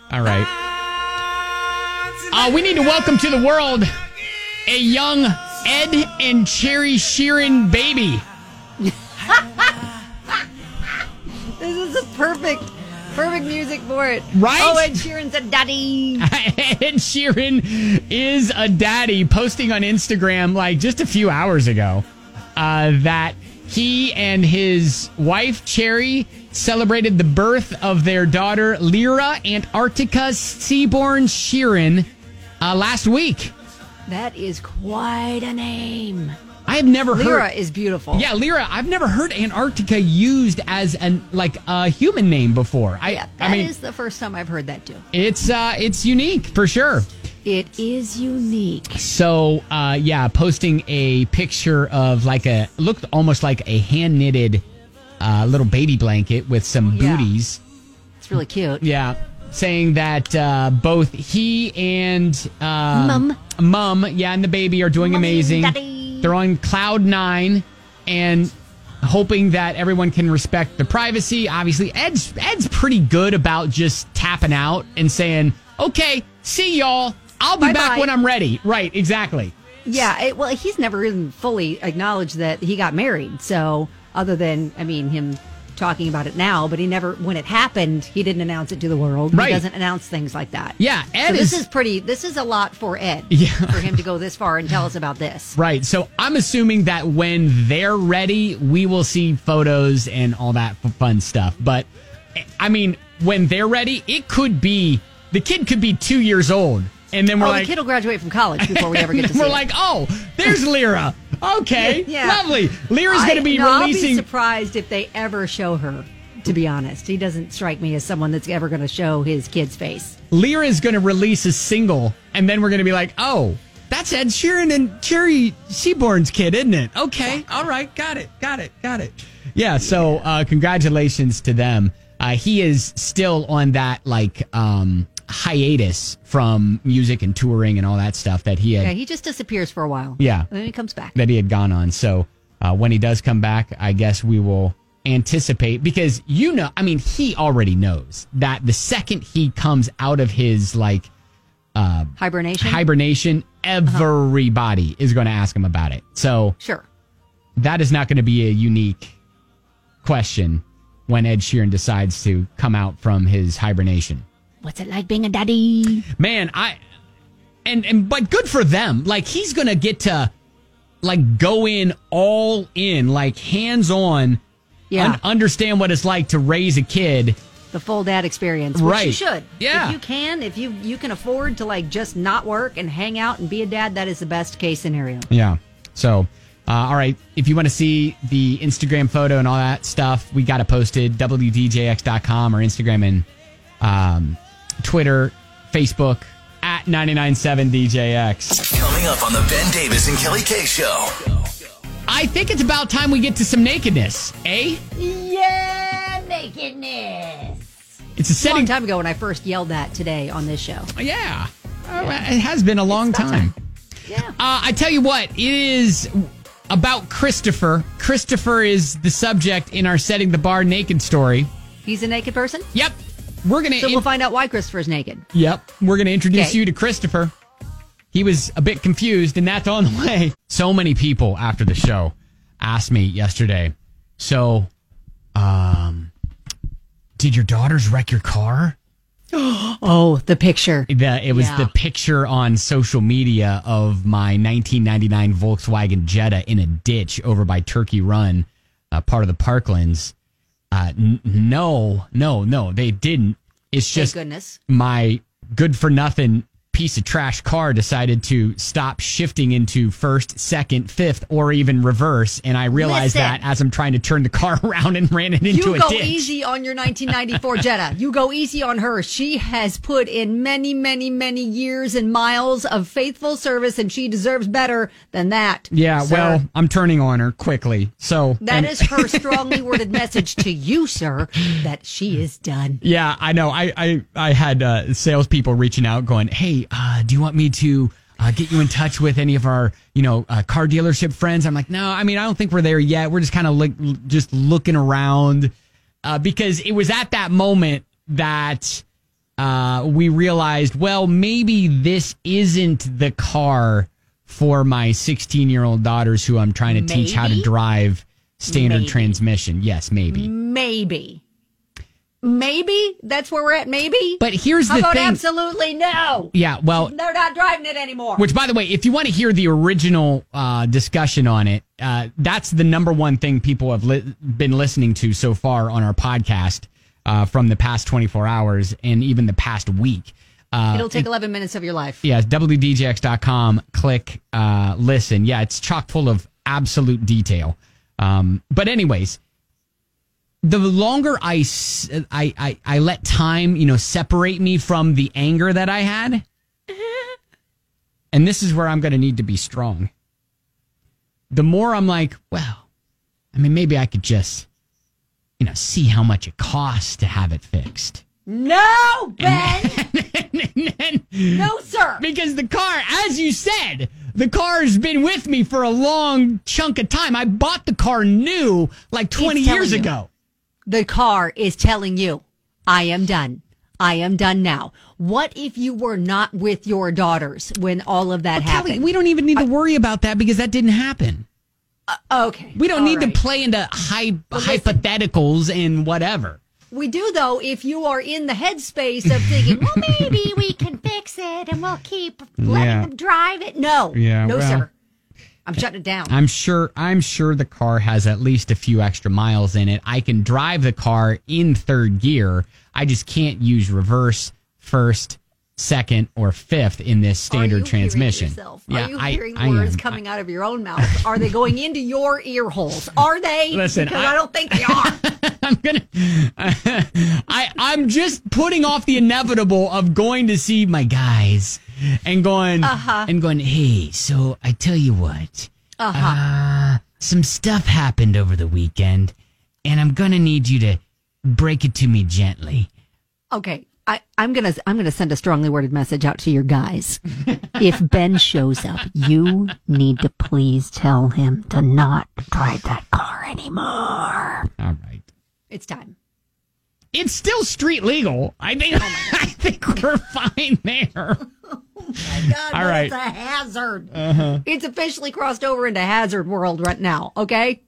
We need to welcome to the world a young Ed and Cherry Sheeran baby. This is a perfect music for it. Right? Oh, Ed Sheeran's a daddy. Ed Sheeran is a daddy, posting on Instagram like just a few hours ago that he and his wife, Cherry, celebrated the birth of their daughter, Lyra Antarctica Seaborn Sheeran, last week. That is quite a name. I have never heard. Lyra is beautiful. Yeah, Lyra. I've never heard Antarctica used as a human name before. That is the first time I've heard that too. It's unique for sure. It is unique. So posting a picture of looked almost like a hand knitted little baby blanket with some booties. It's really cute. Yeah. Saying that both he and Mum, and the baby are doing amazing. Daddy. They're on cloud 9 and hoping that everyone can respect the privacy. Obviously, Ed's pretty good about just tapping out and saying, "Okay, see y'all. I'll be back when I'm ready." Right? Exactly. Yeah. Well, he's never even fully acknowledged that he got married. So, other than him talking about it now, but he never, when it happened, he didn't announce it to the world. Right. He doesn't announce things like that. Yeah, Ed this is a lot for Ed. Yeah. For him to go this far and tell us about this. Right. So I'm assuming that when they're ready, we will see photos and all that fun stuff. But when they're ready, the kid could be 2 years old. And then we're the kid will graduate from college before we ever get to see we're it. like, oh, there's Lyra. Okay, Yeah. lovely. Lyra's going to be I'll releasing. be surprised if they ever show her, to be honest. He doesn't strike me as someone that's ever going to show his kid's face. Lyra is going to release a single, and then we're going to be like, oh, that's Ed Sheeran and Cherry Seaborn's kid, isn't it? Okay, all right, got it. Yeah, so congratulations to them. He is still on that, like, hiatus from music and touring and all that stuff that he had. Yeah, he just disappears for a while. Yeah. And then he comes back. That he had gone on. So when he does come back, I guess we will anticipate, because he already knows that the second he comes out of his like hibernation, everybody is going to ask him about it. So sure, that is not going to be a unique question when Ed Sheeran decides to come out from his hibernation. What's it like being a daddy? Man, but good for them. Like, he's going to get to like go in all in, like hands on. Yeah. Understand what it's like to raise a kid. The full dad experience, which right. you should. Yeah. If you can afford to like just not work and hang out and be a dad, that is the best case scenario. Yeah. So, all right. If you want to see the Instagram photo and all that stuff, we got it posted, WDJX.com or Instagram and Twitter, Facebook at 99.7DJX. Coming up on the Ben Davis and Kelly K Show. I think it's about time we get to some nakedness, eh? Yeah, nakedness. It's a long time ago when I first yelled that today on this show. Yeah. It has been a long time. Yeah. I tell you what, it is about Christopher. Christopher is the subject in our Setting the Bar Naked story. He's a naked person? Yep. We'll find out why Christopher's naked. Yep. We're going to introduce you to Christopher. He was a bit confused, and that's on the way. So many people after the show asked me yesterday, so, did your daughters wreck your car? Oh, the picture. It was the picture on social media of my 1999 Volkswagen Jetta in a ditch over by Turkey Run, part of the Parklands. No, they didn't. It's just thank goodness. My good-for-nothing piece of trash car decided to stop shifting into first, second, fifth, or even reverse. And I realized that as I'm trying to turn the car around and ran it into a ditch. You go easy on your 1994 Jetta. You go easy on her. She has put in many, many, many years and miles of faithful service, and she deserves better than that. Yeah, sir. Well, I'm turning on her quickly. So that is her strongly worded message to you, sir, that she is done. Yeah, I know. I had salespeople reaching out going, hey, do you want me to get you in touch with any of our, car dealership friends? I'm like, no, I don't think we're there yet. We're just kind of just looking around because it was at that moment that we realized, well, maybe this isn't the car for my 16-year-old daughters who I'm trying to teach how to drive standard transmission. Yes, maybe. Maybe that's where we're at. Maybe. But here's the thing. How about absolutely no? Yeah, well, they're not driving it anymore. Which, by the way, if you want to hear the original discussion on it, that's the number one thing people have been listening to so far on our podcast from the past 24 hours and even the past week. It'll take 11 minutes of your life. Yeah, WDJX.com. Click listen. Yeah, it's chock full of absolute detail. But anyways. The longer I let time, separate me from the anger that I had, and this is where I'm going to need to be strong, the more I'm like, well, maybe I could just, see how much it costs to have it fixed. No, Ben! No, sir! Because the car, as you said, the car's been with me for a long chunk of time. I bought the car new like 20 years ago. The car is telling you, I am done. I am done now. What if you were not with your daughters when all of that happened? Kelly, we don't even need to worry about that because that didn't happen. Okay. We don't need to play into hypotheticals and whatever. We do, though, if you are in the headspace of thinking, well, maybe we can fix it and we'll keep letting them drive it. No. No, sir. I'm shutting it down. I'm sure the car has at least a few extra miles in it. I can drive the car in third gear. I just can't use reverse, first, second, or fifth in this standard transmission. Are you hearing the words coming out of your own mouth? Are they going into your ear holes? Are they? Listen, because I don't think they are. I'm just putting off the inevitable of going to see my guys and going, hey, so I tell you what, some stuff happened over the weekend, and I'm going to need you to break it to me gently. Okay. I'm gonna send a strongly worded message out to your guys. If Ben shows up, you need to please tell him to not drive that car anymore. All right. It's time. It's still street legal. I think we're fine there. Oh my God! All right. It's a hazard. It's officially crossed over into hazard world right now. Okay.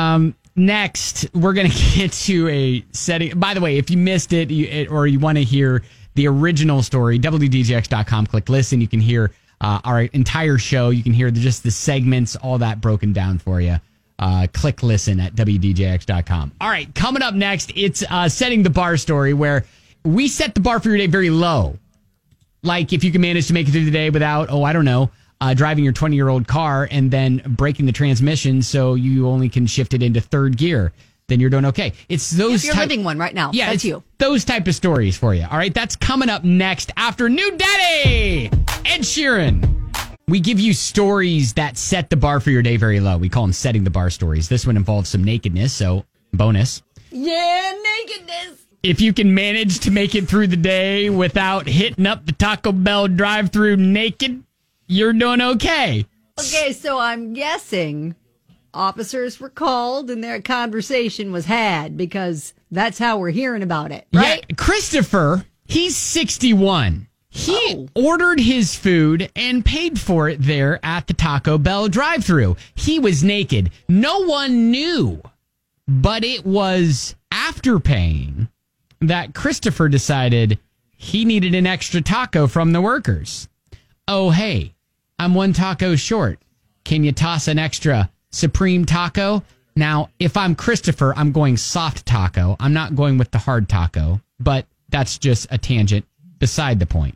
Next, we're going to get to a setting. By the way, if you missed it or you want to hear the original story, WDJX.com, click listen. You can hear our entire show. You can hear just the segments, all that broken down for you. Click listen at WDJX.com. All right, coming up next, it's setting the bar story where we set the bar for your day very low. Like if you can manage to make it through the day without, driving your 20-year-old car and then breaking the transmission so you only can shift it into third gear, then you're doing okay. It's those. If you're living one right now, yeah, that's you. Those type of stories for you. All right, that's coming up next after New Daddy, Ed Sheeran. We give you stories that set the bar for your day very low. We call them setting the bar stories. This one involves some nakedness, so bonus. Yeah, nakedness. If you can manage to make it through the day without hitting up the Taco Bell drive-thru naked, you're doing okay. Okay, so I'm guessing officers were called and their conversation was had because that's how we're hearing about it, right? Yeah, Christopher, he's 61. He ordered his food and paid for it there at the Taco Bell drive-thru. He was naked. No one knew, but it was after paying that Christopher decided he needed an extra taco from the workers. Oh, hey. I'm one taco short. Can you toss an extra supreme taco? Now, if I'm Christopher, I'm going soft taco. I'm not going with the hard taco, but that's just a tangent beside the point.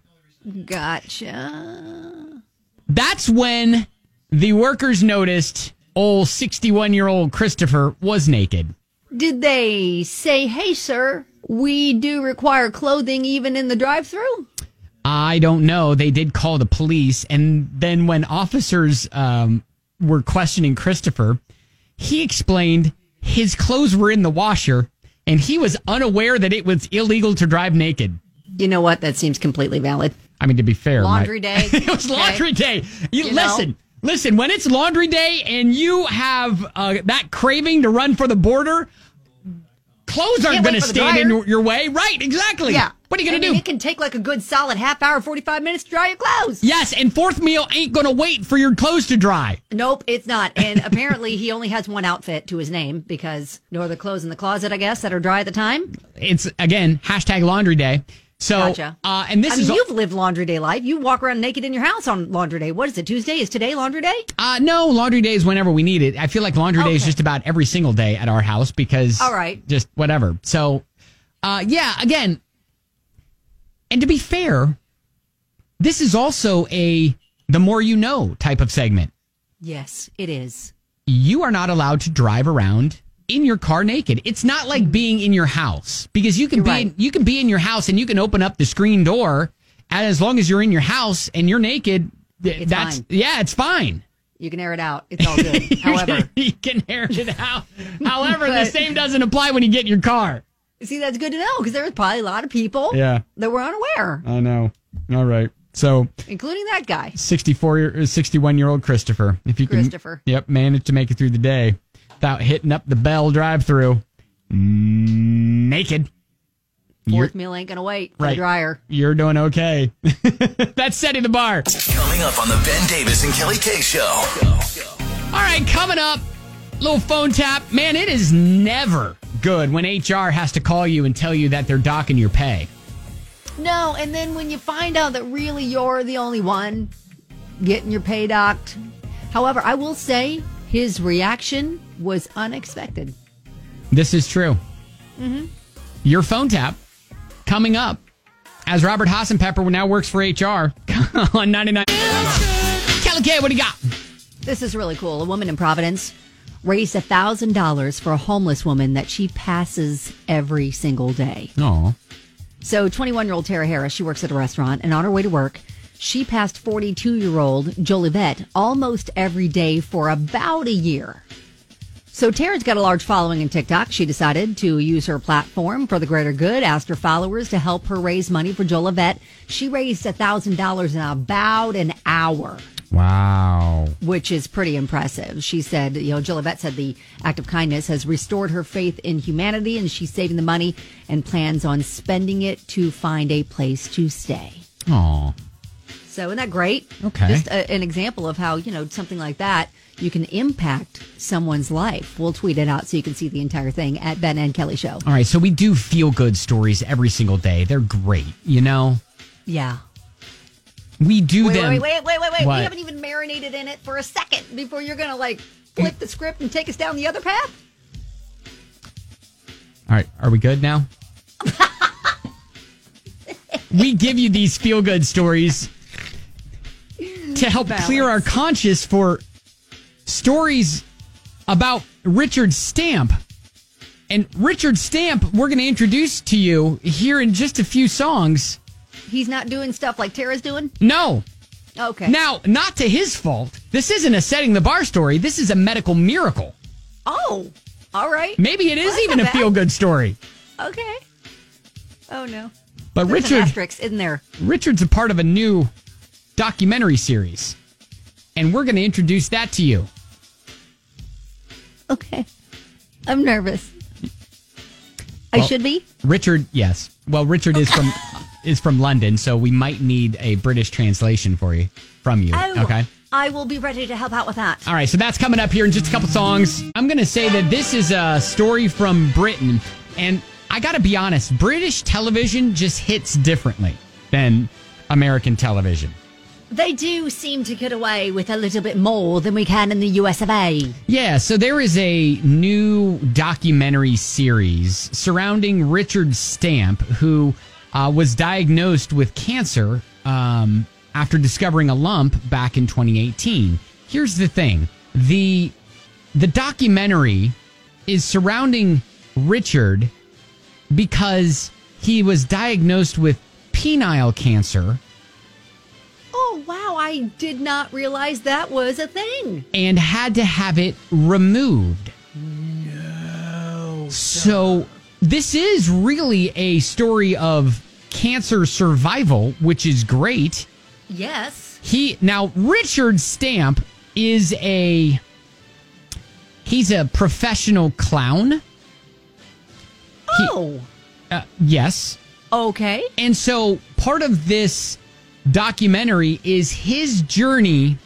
Gotcha. That's when the workers noticed old 61-year-old Christopher was naked. Did they say, hey, sir, we do require clothing even in the drive-thru? I don't know. They did call the police. And then when officers were questioning Christopher, he explained his clothes were in the washer and he was unaware that it was illegal to drive naked. You know what? That seems completely valid. I mean, to be fair. Laundry day. It was laundry day. Listen, when it's laundry day and you have that craving to run for the border, clothes aren't going to stand in your way. Right, exactly. Yeah. What are you going to do? It can take like a good solid half hour, 45 minutes to dry your clothes. Yes, and fourth meal ain't going to wait for your clothes to dry. Nope, it's not. And apparently he only has one outfit to his name because no other clothes in the closet, I guess, that are dry at the time. It's, again, #laundry day. So, gotcha. And this is you've lived laundry day life. You walk around naked in your house on laundry day. What is it, Tuesday? Is today laundry day? No, laundry day is whenever we need it. I feel like laundry day is just about every single day at our house because all right, just whatever. So, again, and to be fair, this is also a the more you know type of segment. Yes, it is. You are not allowed to drive around in your car naked. It's not like being in your house because you can you can be in your house and you can open up the screen door, and as long as you're in your house and you're naked, it's fine. Yeah, it's fine. You can air it out. It's all good. However, you can air it out. However, the same doesn't apply when you get in your car. See, that's good to know because there was probably a lot of people that were unaware. I know. All right. So, including that guy, 61-year-old Christopher. If you can, manage to make it through the day without hitting up the Bell drive-thru naked. Fourth meal ain't gonna wait for the dryer. You're doing okay. That's setting the bar. Coming up on the Ben Davis and Kelly K Show. All right, coming up, little phone tap. Man, it is never good when HR has to call you and tell you that they're docking your pay. No, and then when you find out that really you're the only one getting your pay docked. However, I will say his reaction was unexpected. This is true. Mm-hmm. Your phone tap coming up as Robert Hassenpepper now works for HR on 99. Kelly K, what do you got? This is really cool. A woman in Providence raised $1,000 for a homeless woman that she passes every single day. Oh. So 21-year-old Tara Harris, she works at a restaurant, and on her way to work, she passed 42-year-old Jolivette almost every day for about a year. So Tara's got a large following in TikTok. She decided to use her platform for the greater good, asked her followers to help her raise money for Jolivette. She raised $1,000 in about an hour. Wow. Which is pretty impressive. She said, Jolivette said the act of kindness has restored her faith in humanity, and she's saving the money and plans on spending it to find a place to stay. Aw. So isn't that great? Okay. Just an example of how, something like that, you can impact someone's life. We'll tweet it out so you can see the entire thing at Ben and Kelly Show. All right, so we do feel-good stories every single day. They're great, Yeah. We do them. Wait. What? We haven't even marinated in it for a second before you're going to, flip the script and take us down the other path? All right, are we good now? We give you these feel-good stories to help clear our conscience for stories about Richard Stamp. And Richard Stamp, we're going to introduce to you here in just a few songs. He's not doing stuff like Tara's doing? No. Okay. Now, not to his fault. This isn't a setting the bar story. This is a medical miracle. Oh, all right. Maybe it is even a feel-good story. Okay. Oh, no. But There's Richard, an asterisk, isn't there? Richard's a part of a new documentary series. And we're going to introduce that to you. Okay. I'm nervous. I should be? Richard, yes. Well, Richard is from London, so we might need a British translation from you. Oh, okay? I will be ready to help out with that. All right, so that's coming up here in just a couple songs. I'm going to say that this is a story from Britain, and I got to be honest, British television just hits differently than American television. They do seem to get away with a little bit more than we can in the US of A. Yeah, so there is a new documentary series surrounding Richard Stamp, who was diagnosed with cancer after discovering a lump back in 2018. Here's the thing. The documentary is surrounding Richard because he was diagnosed with penile cancer. Oh, wow. I did not realize that was a thing. And had to have it removed. No. So this is really a story of cancer survival, which is great. Yes. Now, Richard Stamp is he's a professional clown. Oh. Yes. Okay. And so part of this documentary is his journey.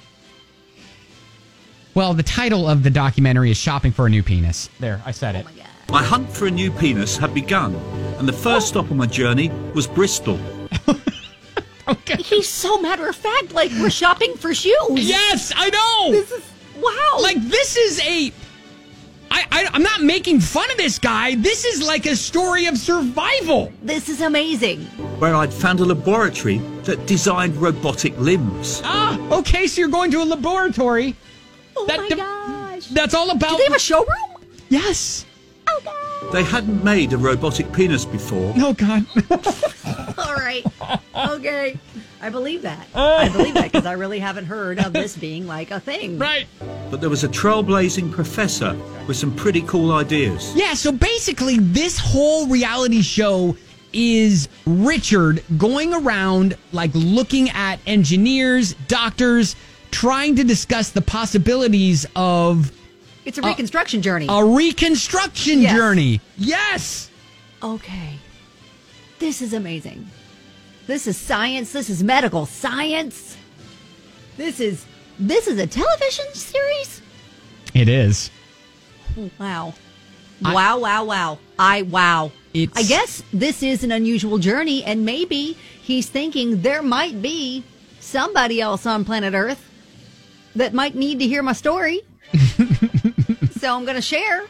Well, the title of the documentary is Shopping for a New Penis. There, I said it. Oh my God. My hunt for a new penis had begun, and the first stop on my journey was Bristol. Okay. He's so matter of fact, like we're shopping for shoes. Yes, I know. This is, wow. Like, this is I'm not making fun of this guy. This is like a story of survival. This is amazing. Where I'd found a laboratory that designed robotic limbs. Okay, so you're going to a laboratory. Oh my gosh. That's all about... Do they have a showroom? Yes. Oh, God. They hadn't made a robotic penis before. Oh, God. All right. Okay. I believe that. I believe that because I really haven't heard of this being like a thing. Right. But there was a trailblazing professor with some pretty cool ideas. Yeah, so basically this whole reality show is Richard going around, like, looking at engineers, doctors, trying to discuss the possibilities of... It's a reconstruction journey. A reconstruction journey. Yes. Okay. This is amazing. This is science. This is medical science. This is a television series? It is. Wow. Wow. I guess this is an unusual journey, and maybe he's thinking there might be somebody else on planet Earth that might need to hear my story. So I'm going to share.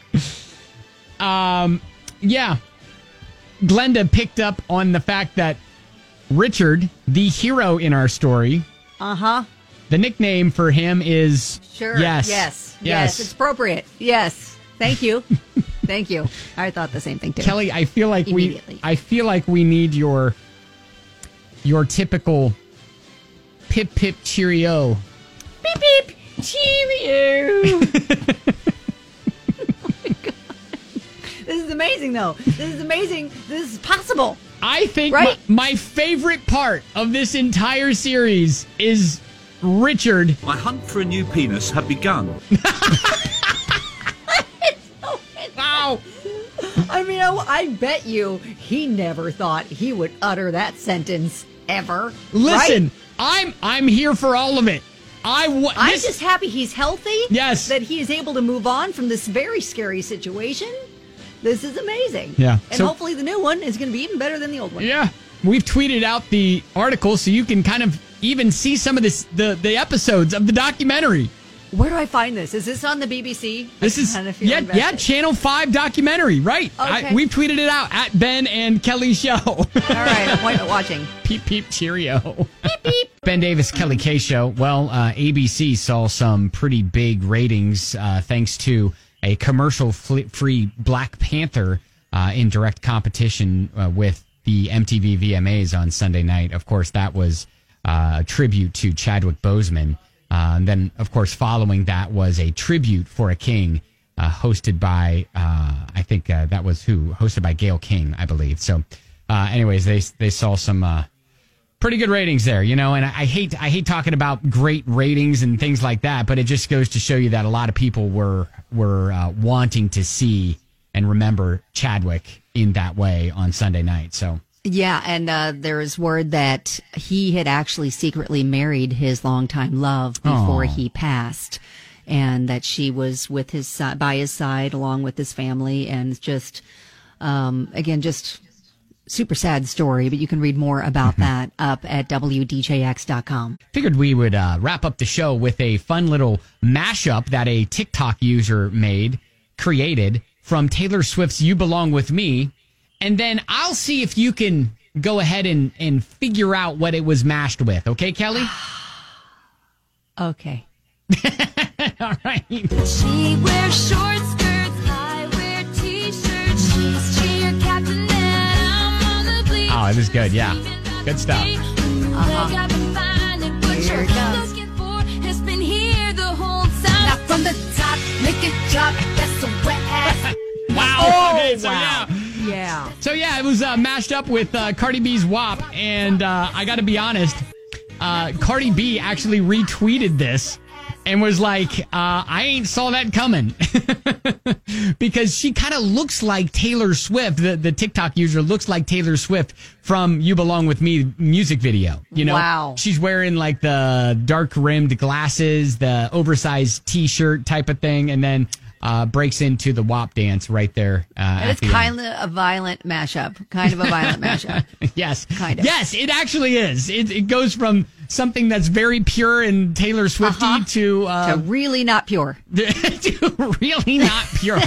Yeah. Glenda picked up on the fact that Richard, the hero in our story. Uh-huh. The nickname for him is... Sure. Yes. It's appropriate. Yes. Thank you. Thank you. I thought the same thing too. Kelly, I feel like we need your typical pip pip cheerio. Beep beep cheerio. Oh my God. This is amazing though. This is amazing. This is possible. I think right? my favorite part of this entire series is Richard. My hunt for a new penis had begun. Wow. I mean, I bet you he never thought he would utter that sentence ever. Listen, right? I'm here for all of it. I'm just happy he's healthy. Yes. That he is able to move on from this very scary situation. This is amazing. Yeah. And hopefully the new one is going to be even better than the old one. Yeah. We've tweeted out the article so you can kind of even see some of the episodes of the documentary. Where do I find this? Is this on the BBC? This is Channel 5 documentary, right? Okay. We've tweeted it out at Ben and Kelly Show. All right, appointment watching. Peep peep cheerio. Beep beep. Ben Davis, Kelly K Show. Well, ABC saw some pretty big ratings thanks to a commercial-free Black Panther in direct competition with the MTV VMAs on Sunday night. Of course, that was a tribute to Chadwick Boseman. And then, of course, following that was a tribute for a king hosted by, I think that was hosted by Gayle King, I believe. So anyways, they saw some pretty good ratings there, you know, and I hate talking about great ratings and things like that, but it just goes to show you that a lot of people were wanting to see and remember Chadwick in that way on Sunday night. So. Yeah, and there is word that he had actually secretly married his longtime love before he passed, and that she was with by his side along with his family, and just again, just super sad story. But you can read more about that up at WDJX.com. Figured we would wrap up the show with a fun little mashup that a TikTok user created from Taylor Swift's "You Belong With Me." And then I'll see if you can go ahead and figure out what it was mashed with. Okay, Kelly? Okay. All right. She wears short skirts, I wear t-shirts. She's cheer captain and I'm on the bleachers. Oh, it was good. Yeah. Good stuff. Here it goes. Has been here the whole time. Now from the top, make it drop. That's a wet ass. Wow. Oh, okay, so wow. yeah. Yeah. So yeah, it was mashed up with Cardi B's WAP, and I got to be honest, Cardi B actually retweeted this and was like, I ain't saw that coming. Because she kind of looks like Taylor Swift. The TikTok user looks like Taylor Swift from "You Belong With Me" music video. You know, wow. She's wearing like the dark rimmed glasses, the oversized T-shirt type of thing, and then breaks into the WAP dance right there. It's kind of a violent mashup. Yes. Kind of. Yes, it actually is. It goes from something that's very pure and Taylor Swifty to really not pure. To really not pure.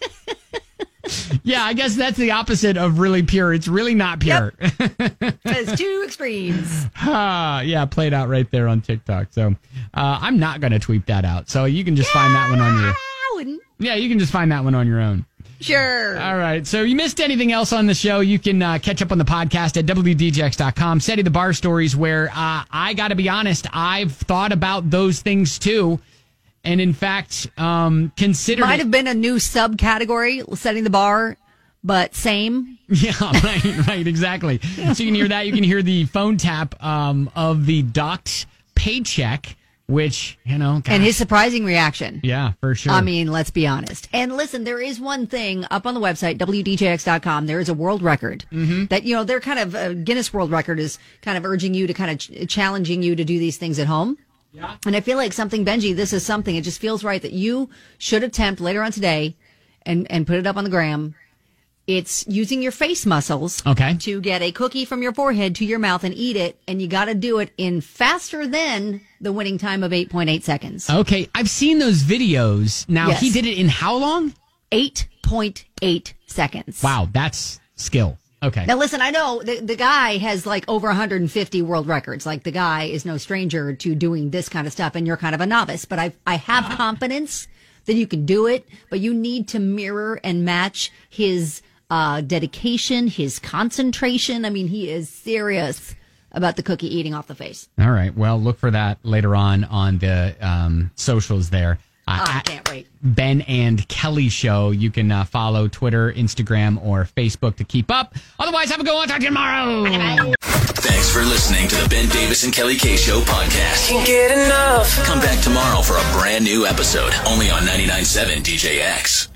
Yeah, I guess that's the opposite of really pure. It's really not pure. Yep. It's two extremes. Yeah, played out right there on TikTok. So I'm not going to tweet that out. So you can just find that one on your... Yeah, you can just find that one on your own. Sure. All right. So you missed anything else on the show, you can catch up on the podcast at WDJX.com. SETI the Bar Stories, where I got to be honest, I've thought about those things too. And in fact, considered might have been a new subcategory, setting the bar, but same. Yeah, right, exactly. So you can hear that. You can hear the phone tap of the docked paycheck, which, you know, gosh. And his surprising reaction. Yeah, for sure. I mean, let's be honest. And listen, there is one thing up on the website, WDJX.com. There is a world record that, you know, they're kind of, Guinness World Record is kind of urging you to kind of challenging you to do these things at home. Yeah. And I feel like something, Benji, this is something, it just feels right that you should attempt later on today and put it up on the gram. It's using your face muscles to get a cookie from your forehead to your mouth and eat it. And you got to do it in faster than the winning time of 8.8 seconds. Okay. I've seen those videos. Now, yes. He did it in how long? 8.8 seconds. Wow. That's skill. Okay. Now, listen, I know the guy has like over 150 world records. Like, the guy is no stranger to doing this kind of stuff, and you're kind of a novice. But I have confidence that you can do it, but you need to mirror and match his dedication, his concentration. I mean, he is serious about the cookie eating off the face. All right. Well, look for that later on the socials there. I can't wait. Ben and Kelly Show. You can follow Twitter, Instagram, or Facebook to keep up. Otherwise, have a good one. Talk to you tomorrow. Bye. Thanks for listening to the Ben Davis and Kelly K Show podcast. Can't get enough. Come back tomorrow for a brand new episode, only on 99.7 DJX.